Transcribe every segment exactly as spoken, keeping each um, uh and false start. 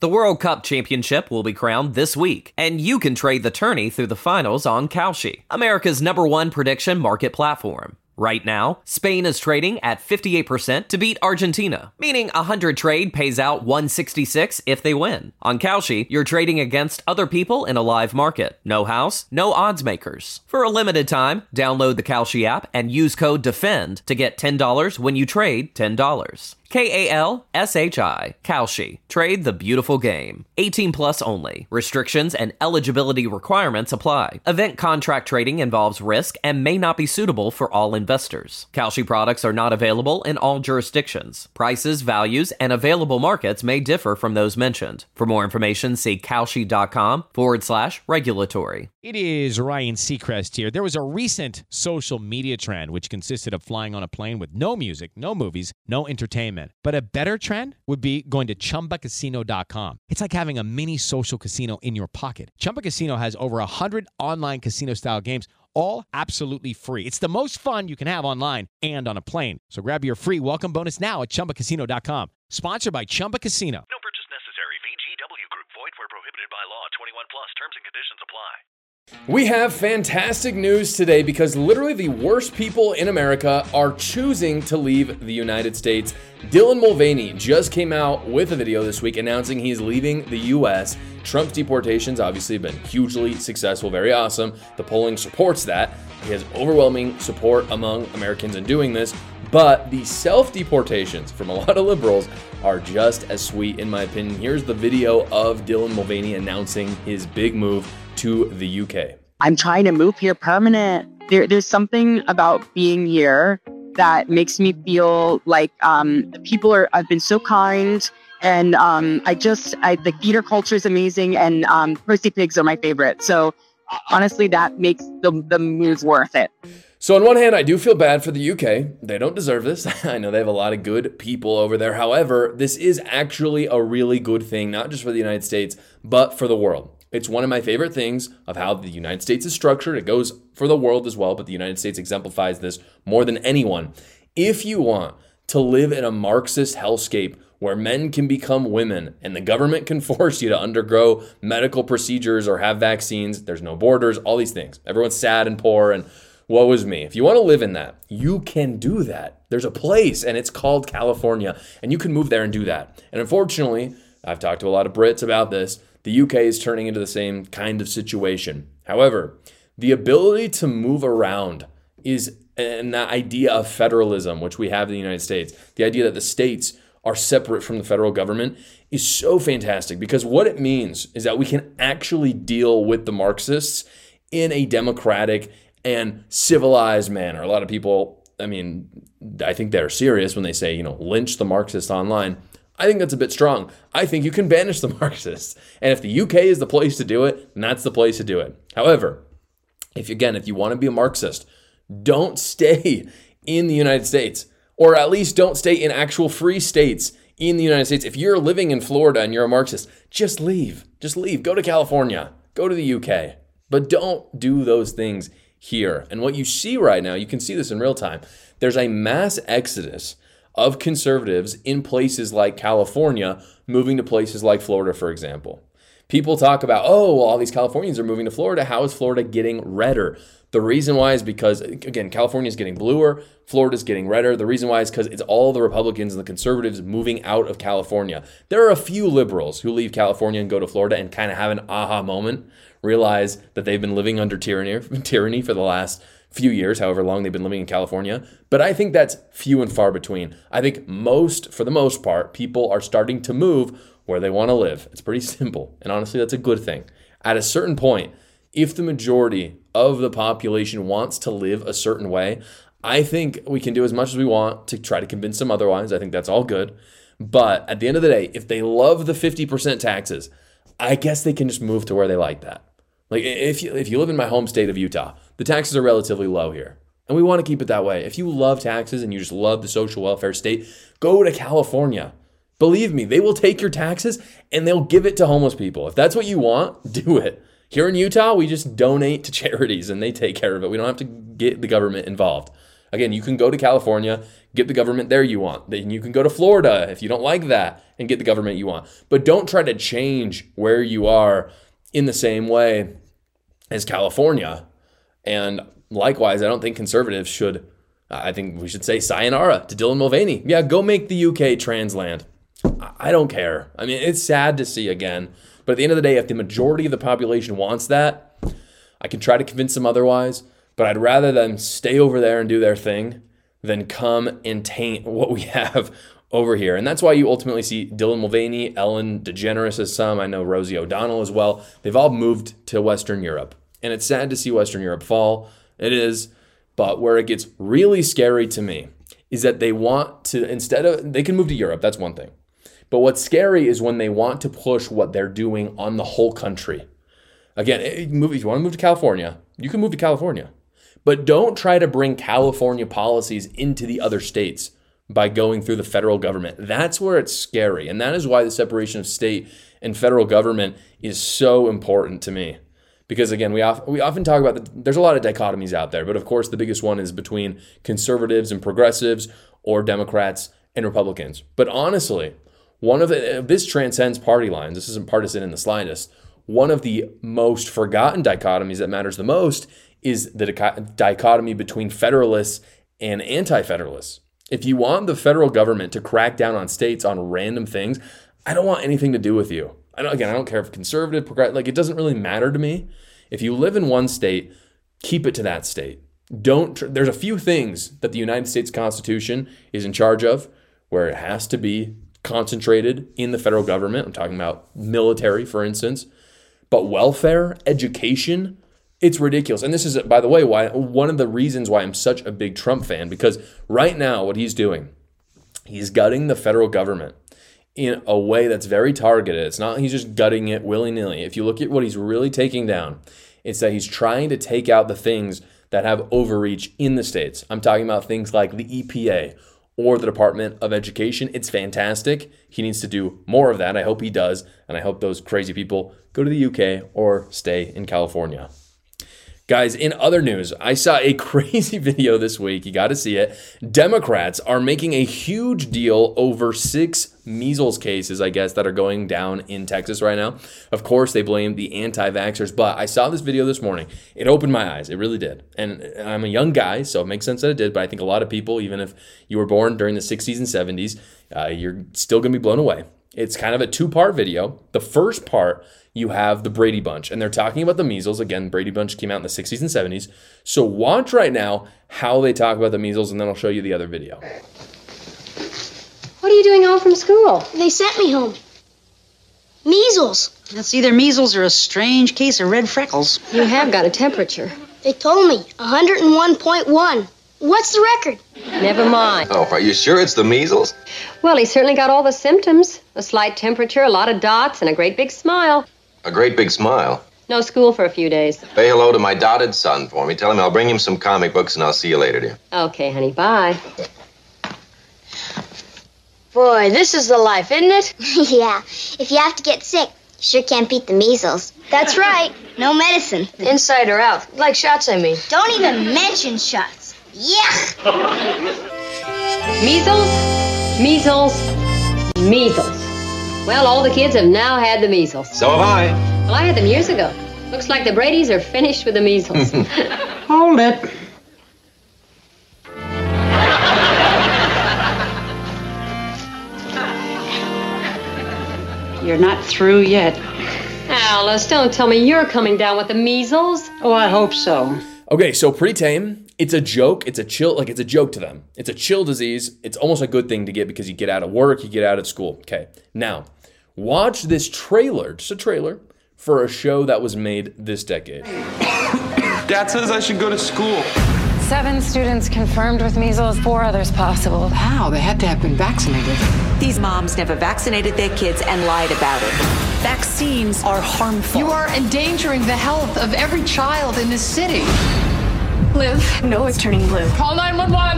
The World Cup Championship will be crowned this week, and you can trade the tourney through the finals on Kalshi, America's number one prediction market platform. Right now, Spain is trading at fifty-eight percent to beat Argentina, meaning a one hundred trade pays out one sixty-six if they win. On Kalshi, you're trading against other people in a live market. No house, no odds makers. For a limited time, download the Kalshi app and use code DEFEND to get ten dollars when you trade ten dollars. K A L S H I, Kalshi. Trade the beautiful game. eighteen plus only. Restrictions and eligibility requirements apply. Event contract trading involves risk and may not be suitable for all investors. Kalshi products are not available in all jurisdictions. Prices, values, and available markets may differ from those mentioned. For more information, see Kalshi.com forward slash regulatory. It is Ryan Seacrest here. There was a recent social media trend which consisted of flying on a plane with no music, no movies, no entertainment. But a better trend would be going to Chumba Casino dot com. It's like having a mini social casino in your pocket. Chumba Casino has over one hundred online casino-style games, all absolutely free. It's the most fun you can have online and on a plane. So grab your free welcome bonus now at Chumba Casino dot com. Sponsored by Chumba Casino. No purchase necessary. V G W Group. Void where prohibited by law. twenty-one plus. Terms and conditions apply. We have fantastic news today because literally the worst people in America are choosing to leave the United States. Dylan Mulvaney just came out with a video this week announcing he's leaving the U S. Trump's deportations obviously have been hugely successful, very awesome. The polling supports that. He has overwhelming support among Americans in doing this. But the self-deportations from a lot of liberals are just as sweet, in my opinion. Here's the video of Dylan Mulvaney announcing his big move to the U K. I'm trying to move here permanent. There, there's something about being here that makes me feel like um, the people are. I've been so kind, and um, I just I, the theater culture is amazing, and um, Percy Pigs are my favorite. So honestly, that makes the the move worth it. So on one hand, I do feel bad for the U K. They don't deserve this. I know they have a lot of good people over there. However, this is actually a really good thing, not just for the United States, but for the world. It's one of my favorite things of how the United States is structured. It goes for the world as well, but the United States exemplifies this more than anyone. If you want to live in a Marxist hellscape where men can become women and the government can force you to undergo medical procedures or have vaccines, there's no borders, all these things. Everyone's sad and poor and woe is me. If you want to live in that, you can do that. There's a place and it's called California, and you can move there and do that. And unfortunately, I've talked to a lot of Brits about this. The U K is turning into the same kind of situation. However, the ability to move around is an idea of federalism, which we have in the United States. The idea that the states are separate from the federal government is so fantastic, because what it means is that we can actually deal with the Marxists in a democratic and civilized manner. A lot of people, I mean, I think they're serious when they say, you know, lynch the Marxists online. I think that's a bit strong. I think you can banish the Marxists. And if the U K is the place to do it, then that's the place to do it. However, if again, if you want to be a Marxist, don't stay in the United States, or at least don't stay in actual free states in the United States. If you're living in Florida and you're a Marxist, just leave. Just leave. Go to California. Go to the U K. But don't do those things here. And what you see right now, you can see this in real time. There's a mass exodus of conservatives in places like California, moving to places like Florida, for example. People talk about, oh, well, all these Californians are moving to Florida. How is Florida getting redder? The reason why is because, again, California is getting bluer, Florida's getting redder. The reason why is because it's all the Republicans and the conservatives moving out of California. There are a few liberals who leave California and go to Florida and kind of have an aha moment, realize that they've been living under tyranny, tyranny for the last few years, however long they've been living in California. But I think that's few and far between. I think most, for the most part, people are starting to move where they want to live. It's pretty simple. And honestly, that's a good thing. At a certain point, if the majority of the population wants to live a certain way, I think we can do as much as we want to try to convince them otherwise. I think that's all good. But at the end of the day, if they love the fifty percent taxes, I guess they can just move to where they like that. Like if you, if you live in my home state of Utah, the taxes are relatively low here. And we want to keep it that way. If you love taxes and you just love the social welfare state, go to California. Believe me, they will take your taxes and they'll give it to homeless people. If that's what you want, do it. Here in Utah, we just donate to charities and they take care of it. We don't have to get the government involved. Again, you can go to California, get the government there you want. Then you can go to Florida if you don't like that and get the government you want. But don't try to change where you are in the same way as California. And likewise, I don't think conservatives should, I think we should say sayonara to Dylan Mulvaney. Yeah, go make the U K trans land. I don't care. I mean, it's sad to see again. But at the end of the day, if the majority of the population wants that, I can try to convince them otherwise. But I'd rather them stay over there and do their thing than come and taint what we have over here. And that's why you ultimately see Dylan Mulvaney, Ellen DeGeneres as some, I know Rosie O'Donnell as well. They've all moved to Western Europe. And it's sad to see Western Europe fall. It is. But where it gets really scary to me is that they want to, instead of, they can move to Europe. That's one thing. But what's scary is when they want to push what they're doing on the whole country. Again, if you want to move to California, you can move to California. But don't try to bring California policies into the other states by going through the federal government. That's where it's scary. And that is why the separation of state and federal government is so important to me. Because again, we, often we often talk about, the, there's a lot of dichotomies out there. But of course, the biggest one is between conservatives and progressives or Democrats and Republicans. But honestly, one of the, this transcends party lines. This isn't partisan in the slightest. One of the most forgotten dichotomies that matters the most is the dichotomy between federalists and anti-federalists. If you want the federal government to crack down on states on random things, I don't want anything to do with you. I don't, again, I don't care if conservative, progressive, like it doesn't really matter to me. If you live in one state, keep it to that state. Don't. There's a few things that the United States Constitution is in charge of where it has to be concentrated in the federal government. I'm talking about military, for instance. But welfare, education, it's ridiculous. And this is, by the way, why one of the reasons why I'm such a big Trump fan, because right now what he's doing, he's gutting the federal government in a way that's very targeted. It's not he's just gutting it willy-nilly. If you look at what he's really taking down, it's that he's trying to take out the things that have overreach in the states. I'm talking about things like the E P A or the Department of Education. It's fantastic. He needs to do more of that. I hope he does. And I hope those crazy people go to the U K or stay in California. Guys, in other news, I saw a crazy video this week. You got to see it. Democrats are making a huge deal over six measles cases, I guess, that are going down in Texas right now. Of course, they blame the anti-vaxxers, but I saw this video this morning. It opened my eyes. It really did. And I'm a young guy, so it makes sense that it did, but I think a lot of people, even if you were born during the sixties and seventies, uh, you're still going to be blown away. It's kind of a two-part video. The first part, you have the Brady Bunch, and they're talking about the measles. Again, Brady Bunch came out in the sixties and seventies. So watch right now how they talk about the measles, and then I'll show you the other video. What are you doing home from school? They sent me home. Measles. That's either measles or a strange case of red freckles. You have got a temperature. They told me one hundred one point one. What's the record? Never mind. Oh, are you sure it's the measles? Well, he certainly got all the symptoms. A slight temperature, a lot of dots, and a great big smile. A great big smile. No school for a few days. Say hello to my dotted son for me. Tell him I'll bring him some comic books, and I'll see you later, dear. Okay, honey, bye. Boy, this is the life, isn't it? Yeah. If you have to get sick, you sure can't beat the measles. That's right. No medicine. Inside or out. Like shots, I mean. Don't even mention shots. Yeah. Measles, measles, measles. Well, all the kids have now had the measles. So have I. Well, I had them years ago. Looks like the Bradys are finished with the measles. Hold it. You're not through yet. Alice, don't tell me you're coming down with the measles. Oh, I hope so. Okay, so pretty tame. It's a joke. It's a chill, like it's a joke to them. It's a chill disease. It's almost a good thing to get because you get out of work, you get out of school. Okay, now watch this trailer, just a trailer, for a show that was made this decade. Dad says I should go to school. Seven students confirmed with measles, four others possible. How? They had to have been vaccinated. These moms never vaccinated their kids and lied about it. Vaccines are harmful. You are endangering the health of every child in this city. Liv, no, it's turning blue. Call nine one one.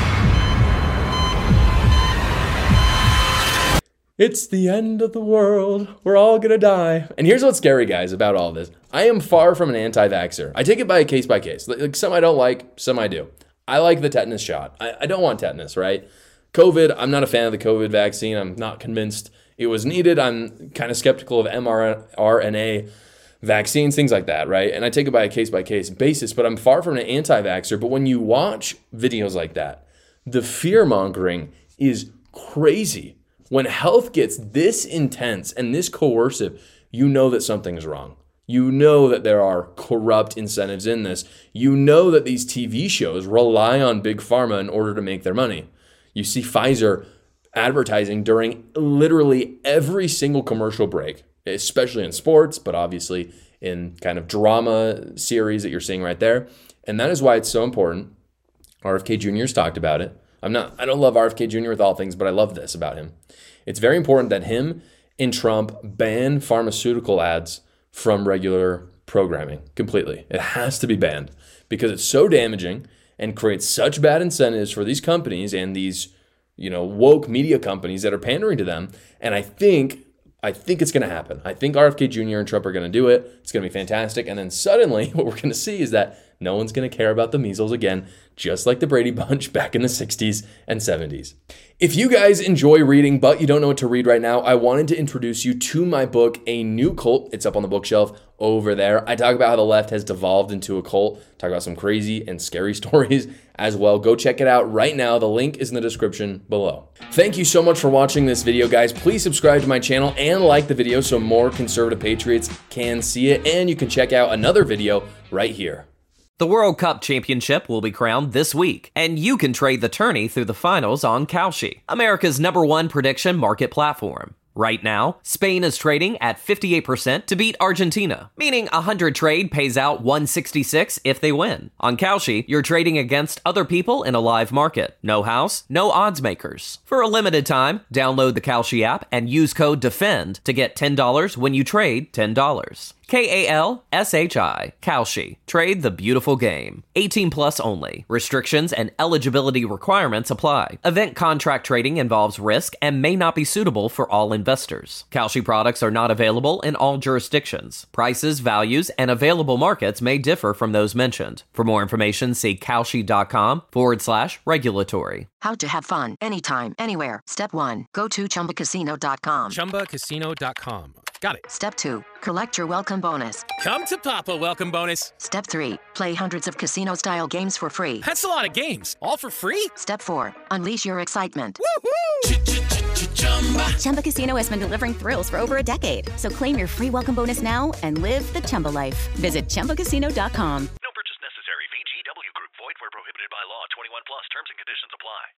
It's the end of the world. We're all gonna die. And here's what's scary, guys, about all this. I am far from an anti-vaxxer. I take it by a case by case. Like some I don't like, some I do. I like the tetanus shot. I, I don't want tetanus, right? COVID, I'm not a fan of the COVID vaccine. I'm not convinced it was needed. I'm kind of skeptical of mRNA vaccines, things like that, right? And I take it by a case-by-case basis, but I'm far from an anti-vaxxer. But when you watch videos like that, the fear-mongering is crazy. When health gets this intense and this coercive, you know that something's wrong. You know that there are corrupt incentives in this. You know that these T V shows rely on big pharma in order to make their money. You see Pfizer advertising during literally every single commercial break, especially in sports, but obviously in kind of drama series that you're seeing right there. And that is why it's so important. R F K Junior has talked about it. I'm not, I don't love R F K Junior with all things, but I love this about him. It's very important that him and Trump ban pharmaceutical ads from regular programming completely. It has to be banned because it's so damaging and creates such bad incentives for these companies and these, you know, woke media companies that are pandering to them. And I think, I think it's going to happen. I think R F K Junior and Trump are going to do it. It's going to be fantastic. And then suddenly what we're going to see is that no one's going to care about the measles again, just like the Brady Bunch back in the sixties and seventies. If you guys enjoy reading, but you don't know what to read right now, I wanted to introduce you to my book, A New Cult. It's up on the bookshelf over there. I talk about how the left has devolved into a cult, talk about some crazy and scary stories as well. Go check it out right now. The link is in the description below. Thank you so much for watching this video, guys. Please subscribe to my channel and like the video so more conservative patriots can see it. And you can check out another video right here. The World Cup Championship will be crowned this week, and you can trade the tourney through the finals on Kalshi, America's number one prediction market platform. Right now, Spain is trading at fifty-eight percent to beat Argentina, meaning a one hundred trade pays out one sixty-six if they win. On Kalshi, you're trading against other people in a live market. No house, no odds makers. For a limited time, download the Kalshi app and use code DEFEND to get ten dollars when you trade ten dollars. K A L S H I, Kalshi. Trade the beautiful game. eighteen plus only. Restrictions and eligibility requirements apply. Event contract trading involves risk and may not be suitable for all investors. Kalshi products are not available in all jurisdictions. Prices, values, and available markets may differ from those mentioned. For more information, see Kalshi.com forward slash regulatory. How to have fun anytime, anywhere. Step one, go to Chumba Casino dot com. Chumba Casino dot com. Got it. Step two, collect your welcome bonus. Come to Papa Welcome Bonus. Step three, play hundreds of casino-style games for free. That's a lot of games. All for free? Step four, unleash your excitement. Woohoo! Chumba Casino has been delivering thrills for over a decade. So claim your free welcome bonus now and live the Chumba life. Visit Chumba Casino dot com.